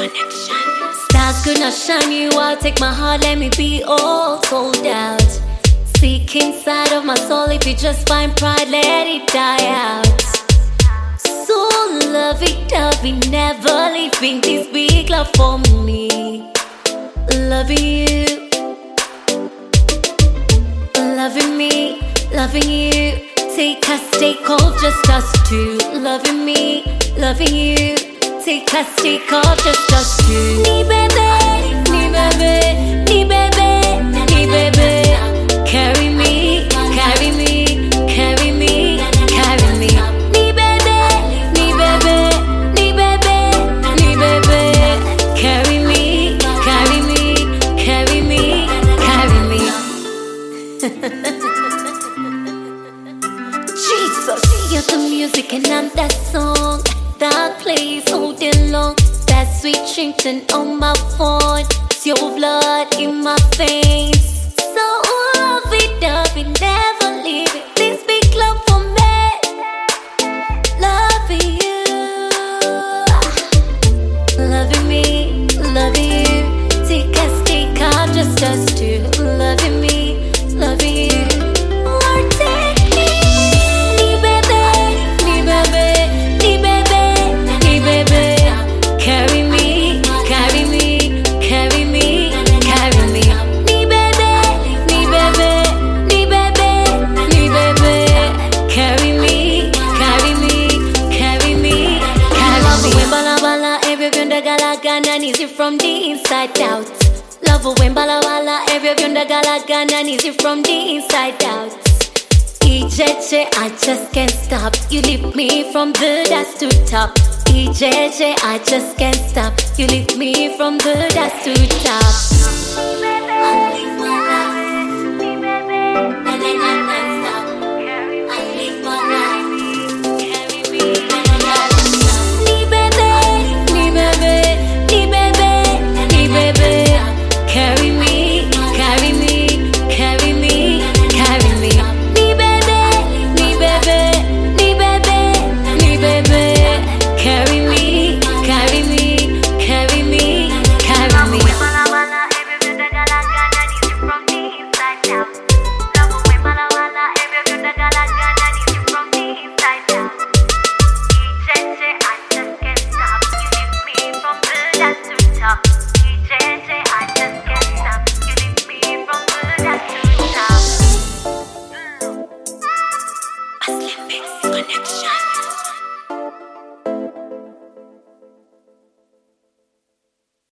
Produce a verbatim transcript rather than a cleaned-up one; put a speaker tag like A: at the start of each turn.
A: connection. Stars could not shine you out. Take my heart, let me be all sold out. Seek inside of my soul. If you just find pride, let it die out. So lovey-dovey, never leaving this big love for me. Loving you, loving me, loving you. Take us, take off, just us two. Loving me, loving you. Take us, take off, just us two. Ni bebe, ni bebe, ni bebe, ni bebe. Carry me, carry me, carry me, carry me. Ni bebe, ni bebe, ni bebe, ni bebe. Carry me, carry me, carry me, carry me. Jesus, you're the music and I'm that song that plays all day long. That sweet drinking on my phone. It's your blood in my veins. So love it up and never leave it. This big love for me. Loving you, loving me, loving you. Take us, take out, just us two. Loving me, loving you. Lord, take me. Ni bebe, ni bebe, ni bebe, ni bebe. Carry me, carry me, carry me, carry me. Ni bebe, ni bebe, ni bebe, ni bebe. Carry me, carry me, carry me, carry me. When bala bala, every bunda gala gana needs it from the inside out. Love when bala bala, every bunda gala gana needs it from the inside out. E J J, I just can't stop. You lift me from the dust to top. E J J, I just can't stop. You lift me from the dust to top. I live my life, na na na non-stop. I live my life, carry me, na na na non-stop. Ni bebe, ni bebe, ni bebe, ni bebe. Carry me, carry me, carry me, carry me. Ni bebe, ni bebe, ni bebe, ni bebe. Carry me, carry me, carry me, carry me. Bala bala, every bunda gala gana needs it from the inside out. Love when bala bala, every bunda gala gana needs it from the inside out. E J J, I just can't stop. You lift me from the dust to top. E J J, I just can't stop. You lift me from the dust to top. Muslim Mix Connection.